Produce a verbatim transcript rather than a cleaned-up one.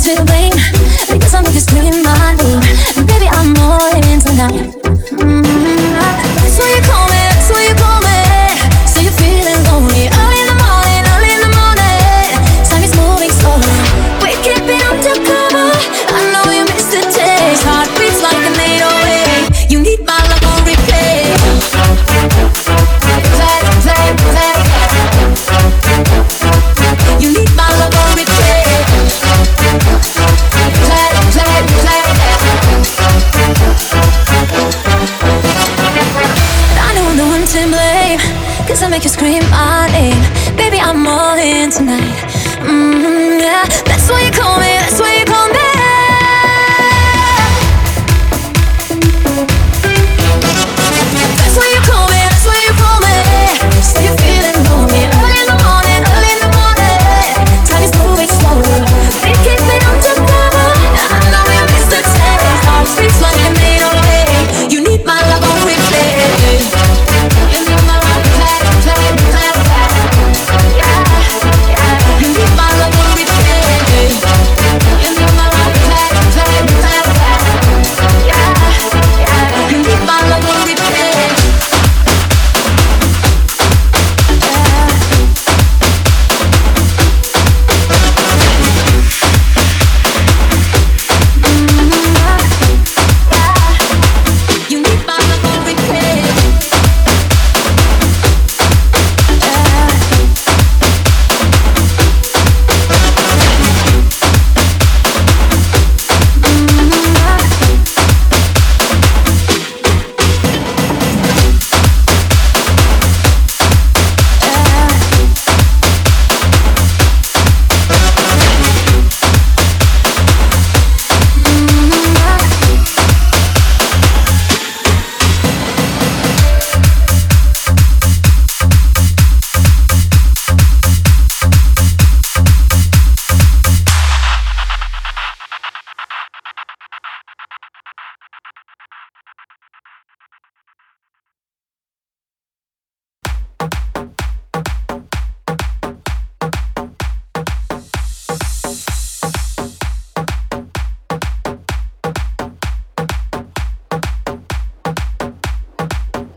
to blame, because I make you scream my name. Baby, I'm all in tonight. Mm-hmm. That's why you call me, that's why you call me. So you're feeling lonely, early in the morning, early in the morning. Time is moving slowly, we're keeping undercover. I know you miss the taste, heartbeats like an eight oh eight. You need my love on replay. Play, play, play. You need my love on replay. Play, play, play. I know I'm the one to blame, cause I make you scream my name. Baby, I'm all in tonight. Mm-hmm, yeah. That's why you call me, that's why